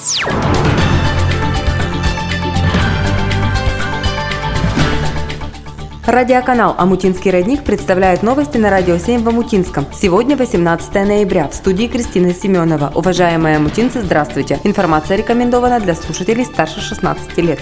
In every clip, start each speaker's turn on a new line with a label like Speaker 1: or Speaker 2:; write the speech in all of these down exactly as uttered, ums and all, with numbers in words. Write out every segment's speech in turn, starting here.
Speaker 1: Радиоканал «Омутинский родник» представляет новости на Радио семь в Омутинском. Сегодня восемнадцатое ноября. В студии Кристина Семенова. Уважаемые омутинцы, здравствуйте. Информация рекомендована для слушателей старше шестнадцати лет.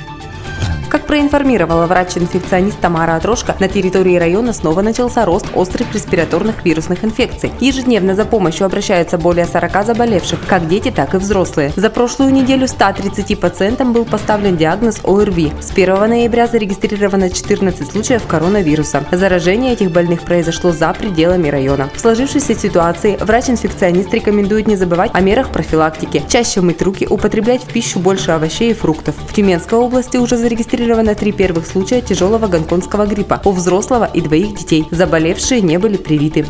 Speaker 1: Как проинформировала врач-инфекционист Тамара Атрошко, на территории района снова начался рост острых респираторных вирусных инфекций. Ежедневно за помощью обращаются более сорока заболевших, как дети, так и взрослые. За прошлую неделю ста тридцати пациентам был поставлен диагноз О Р Ви. С первого ноября зарегистрировано четырнадцать случаев коронавируса. Заражение этих больных произошло за пределами района. В сложившейся ситуации врач-инфекционист рекомендует не забывать о мерах профилактики, чаще мыть руки, употреблять в пищу больше овощей и фруктов. В Тюменской области уже зарегистрировано три первых случая тяжелого гонконгского гриппа у взрослого и двоих детей. Заболевшие не были привиты.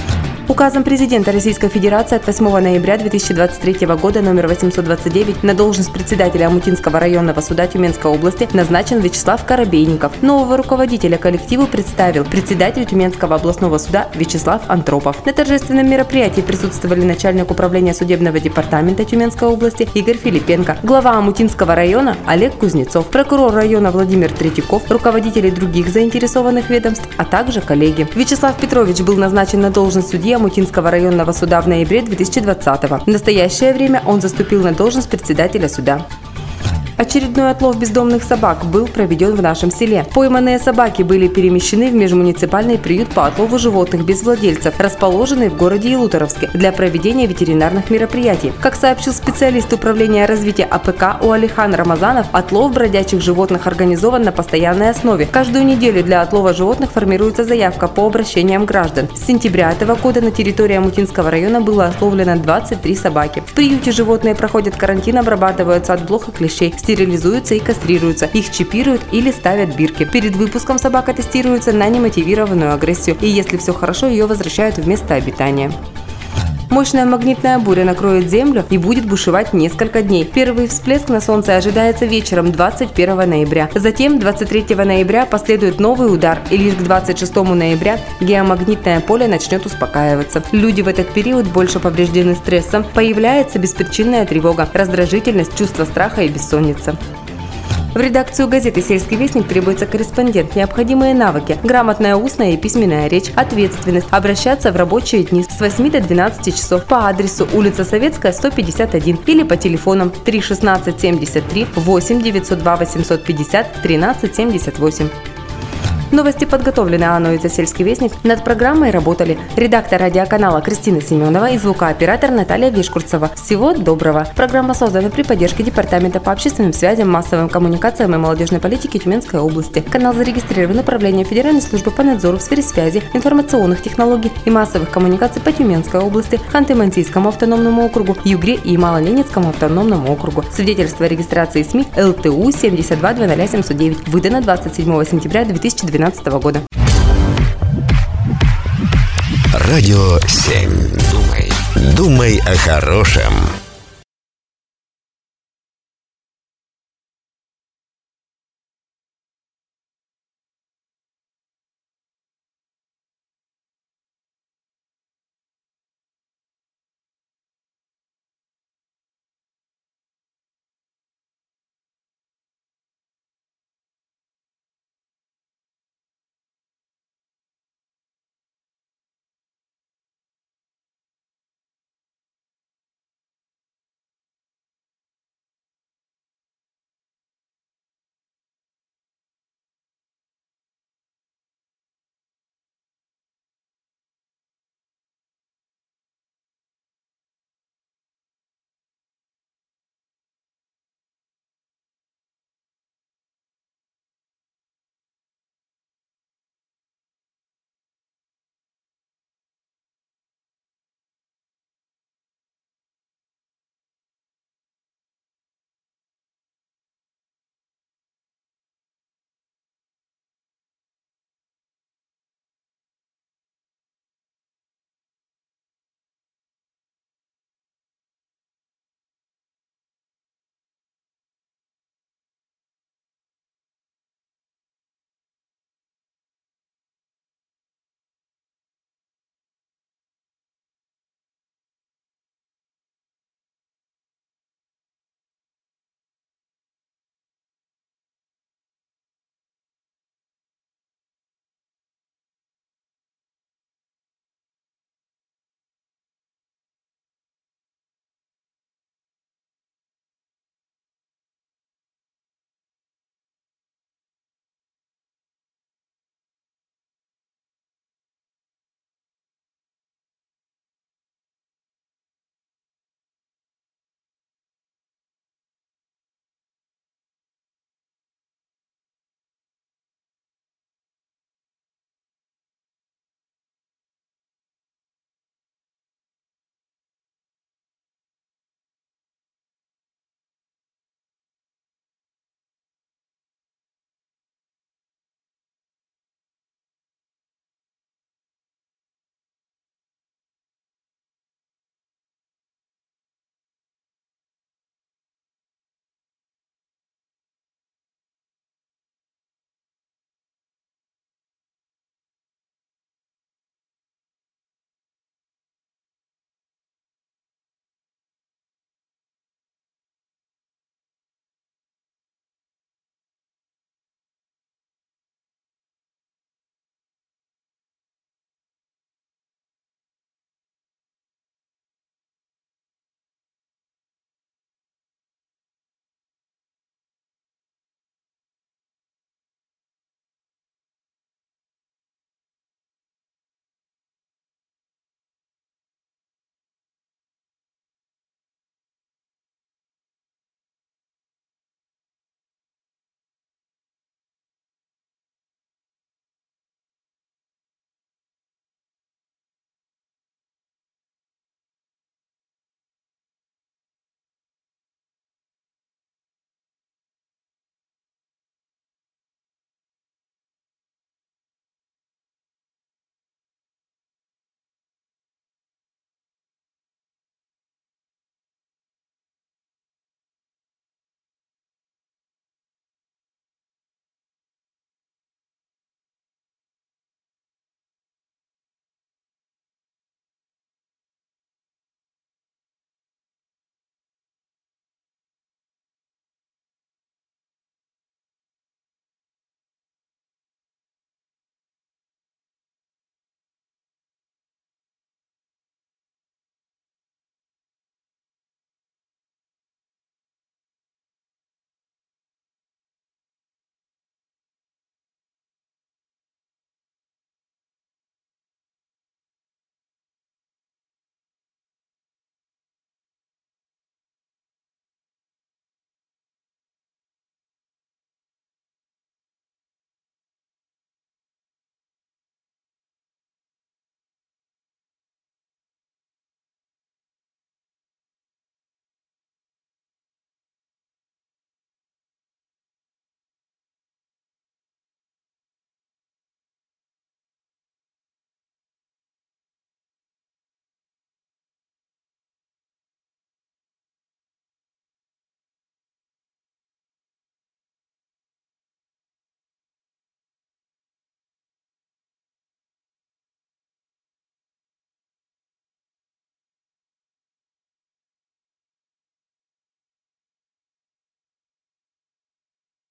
Speaker 1: Указом президента Российской Федерации от восьмого ноября две тысячи двадцать третьего года номер восемьсот двадцать девять на должность председателя Омутинского районного суда Тюменской области назначен Вячеслав Коробейников. Нового руководителя коллективу представил председатель Тюменского областного суда Вячеслав Антропов. На торжественном мероприятии присутствовали начальник управления судебного департамента Тюменской области Игорь Филипенко, глава Омутинского района Олег Кузнецов, прокурор района Владимир Третьяков, руководители других заинтересованных ведомств, а также коллеги. Вячеслав Петрович был назначен на должность судьи Омутинского районного суда в ноябре две тысячи двадцатого. В настоящее время он заступил на должность председателя суда. Очередной отлов бездомных собак был проведен в нашем селе. Пойманные собаки были перемещены в межмуниципальный приют по отлову животных без владельцев, расположенный в городе Ялуторовске, для проведения ветеринарных мероприятий. Как сообщил специалист управления развития А П К Уалихан Рамазанов, отлов бродячих животных организован на постоянной основе. Каждую неделю для отлова животных формируется заявка по обращениям граждан. С сентября этого года на территории Омутинского района было отловлено двадцать три собаки. В приюте животные проходят карантин, обрабатываются от блох и клещей, стерилизуются и кастрируются, их чипируют или ставят бирки. Перед выпуском собака тестируется на немотивированную агрессию, и если все хорошо, ее возвращают в место обитания. Мощная магнитная буря накроет Землю и будет бушевать несколько дней. Первый всплеск на Солнце ожидается вечером двадцать первого ноября. Затем двадцать третьего ноября последует новый удар, и лишь к двадцать шестому ноября геомагнитное поле начнет успокаиваться. Люди в этот период больше повреждены стрессом, появляется беспричинная тревога, раздражительность, чувство страха и бессонница. В редакцию газеты «Сельский вестник» требуется корреспондент. Необходимые навыки: грамотная устная и письменная речь, ответственность, обращаться в рабочие дни с восьми до двенадцати часов по адресу улица Советская, сто пятьдесят один или по телефонам три шестнадцать семьдесят три, восемь девятьсот два восемьсот пятьдесят тринадцать семьдесят восемь. Новости подготовлены Анной за «Сельский вестник». Над программой работали редактор радиоканала Кристина Семенова и звукооператор Наталья Вишкурцева. Всего доброго. Программа создана при поддержке Департамента по общественным связям, массовым коммуникациям и молодежной политике Тюменской области. Канал зарегистрирован Управлением Федеральной службы по надзору в сфере связи, информационных технологий и массовых коммуникаций по Тюменской области, Ханты-Мансийскому автономному округу, Югре и Малоленинскому автономному округу. Свидетельство о регистрации СМИ Л Т У семьдесят два двадцать семьсот девять выдано двадцать седьмого сентября две тысячи двенадцатого года.
Speaker 2: Радио семь. Думай, думай о хорошем.